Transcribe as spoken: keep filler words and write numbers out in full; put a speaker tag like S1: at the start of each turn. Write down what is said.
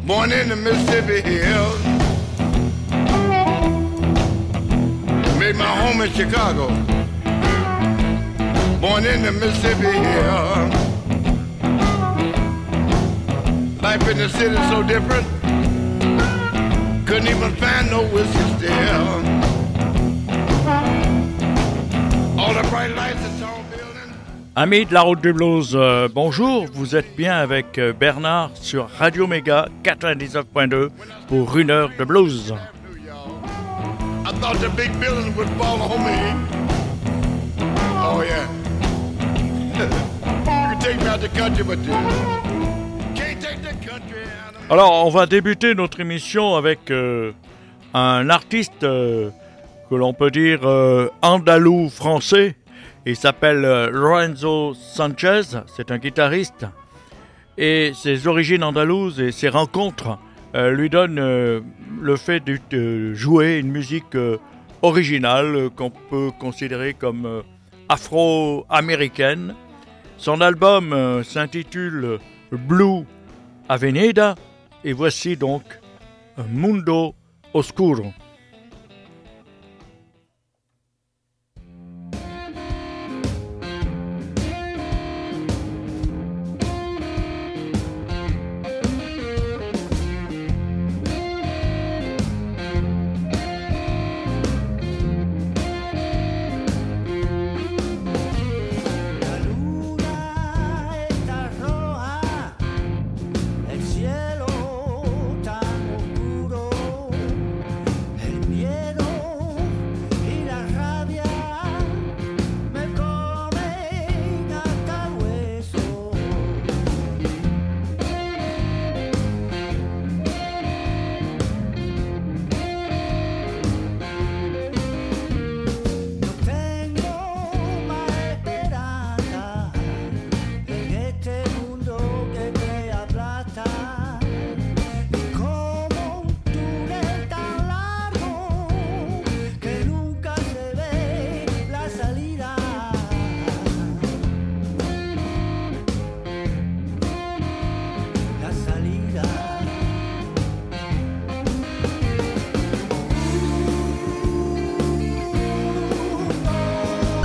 S1: Born in the Mississippi hills, made my home in Chicago. Born in the Mississippi hills, life in the city so different, couldn't even find no whiskey still. All the bright lights and tall buildings.
S2: Amis de la route du blues, euh, bonjour, vous êtes bien avec euh, Bernard sur Radio Méga quatre-vingt-dix-neuf point deux pour une heure de blues.
S1: I thought the big buildings would fall on me. Oh yeah. You can take me out the country, but you can't take the country out of me.
S2: Alors, on va débuter notre émission avec euh, un artiste euh, que l'on peut dire euh, andalou français. Il s'appelle euh, Lorenzo Sanchez, c'est un guitariste. Et ses origines andalouses et ses rencontres euh, lui donnent euh, le fait de, de jouer une musique euh, originale euh, qu'on peut considérer comme euh, afro-américaine. Son album euh, s'intitule Blue Avenida et voici donc Mundo Oscuro.